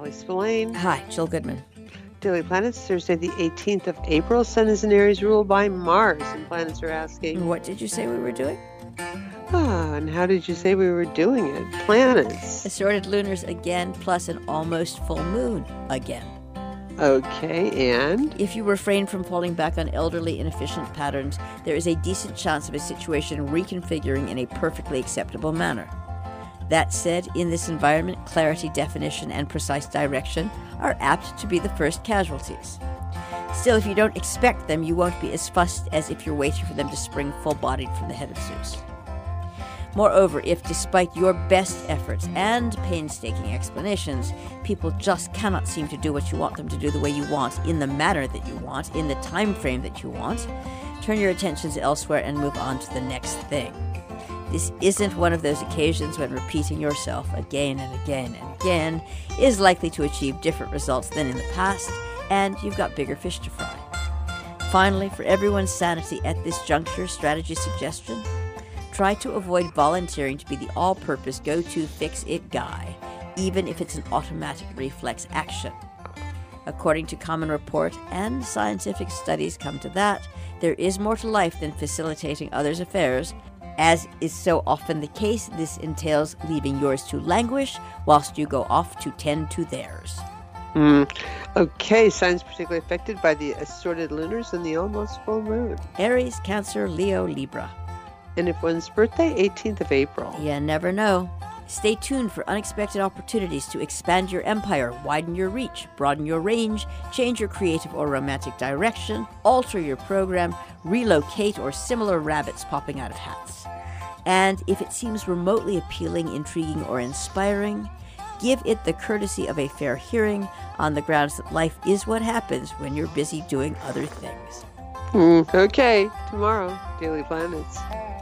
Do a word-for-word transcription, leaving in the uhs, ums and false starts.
Molly Spillane. Hi, Jill Goodman. Daily Planets, Thursday the eighteenth of April. Sun is in Aries, ruled by Mars. And planets are asking, What did you say we were doing? Ah, and how did you say we were doing it? Planets. Assorted lunars again, plus an almost full moon again. Okay, and? If you refrain from falling back on elderly, inefficient patterns, there is a decent chance of a situation reconfiguring in a perfectly acceptable manner. That said, in this environment, clarity, definition, and precise direction are apt to be the first casualties. Still, if you don't expect them, you won't be as fussed as if you're waiting for them to spring full-bodied from the head of Zeus. Moreover, if despite your best efforts and painstaking explanations, people just cannot seem to do what you want them to do the way you want, in the manner that you want, in the time frame that you want, turn your attentions elsewhere and move on to the next thing. This isn't one of those occasions when repeating yourself again and again and again is likely to achieve different results than in the past, and you've got bigger fish to fry. Finally, for everyone's sanity at this juncture, strategy suggestion: try to avoid volunteering to be the all-purpose go-to fix-it guy, even if it's an automatic reflex action. According to Common Report, and scientific studies come to that, there is more to life than facilitating others' affairs. As is so often the case, this entails leaving yours to languish whilst you go off to tend to theirs. Mm. Okay, signs particularly affected by the assorted lunars and the almost full moon. Aries, Cancer, Leo, Libra. And if one's birthday, eighteenth of April. You never know. Stay tuned for unexpected opportunities to expand your empire, widen your reach, broaden your range, change your creative or romantic direction, alter your program, relocate, or similar rabbits popping out of hats. And if it seems remotely appealing, intriguing, or inspiring, give it the courtesy of a fair hearing on the grounds that life is what happens when you're busy doing other things. Mm, okay, tomorrow, Daily Planets.